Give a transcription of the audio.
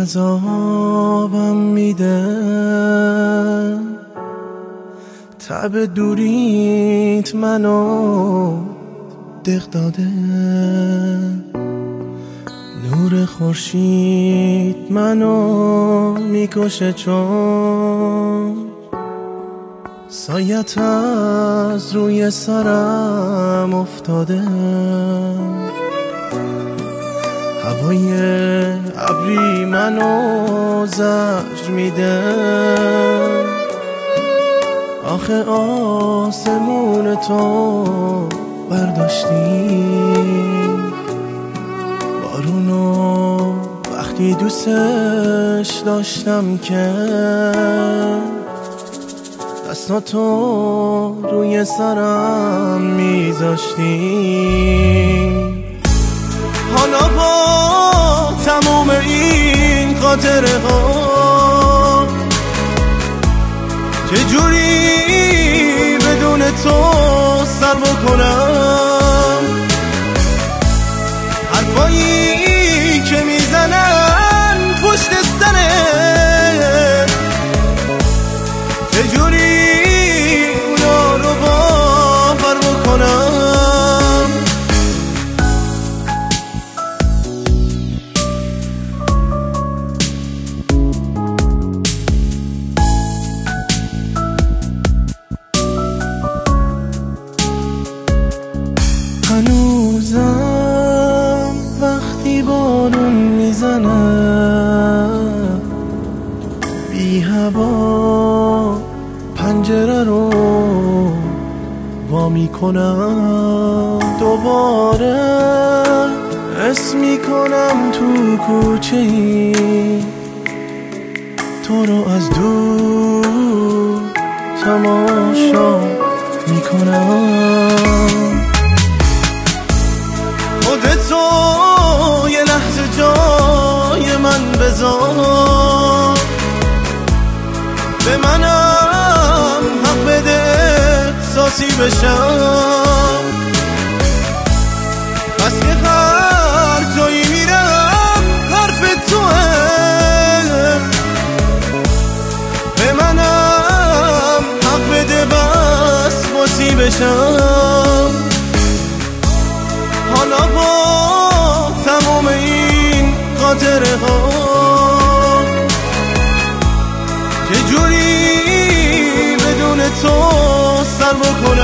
عذابم میده تب دوریت منو دق داده، نور خورشید منو میکشه چون سایت از روی سرم افتاده. هوای ابری منو زجر میده، آخه آسمون تو برداشتی، بارونو وقتی دوستش داشتم که دستاتو روی سرم میذاشتی. حالا با تموم این خاطره ها چجوری بدون تو سر بکنم؟ حرفایی که میزنن پشت سرت چجوری اونا رو باور بکنم؟ هنوزم وقتی بارون میزنه بی هوا پنجره رو وا میکنم، دوباره اسم میکنم تو کوچه ای تو رو از دور تماشا میکنم. خودتو یه لحظه جای من بذار، به منم حق بده احساسی بشم، بس که هر جایی میرم حرف توه، به منم حق بده بس باسی بشم. حالا با تمام این خاطره ها چجوری بدون تو سر بکنم؟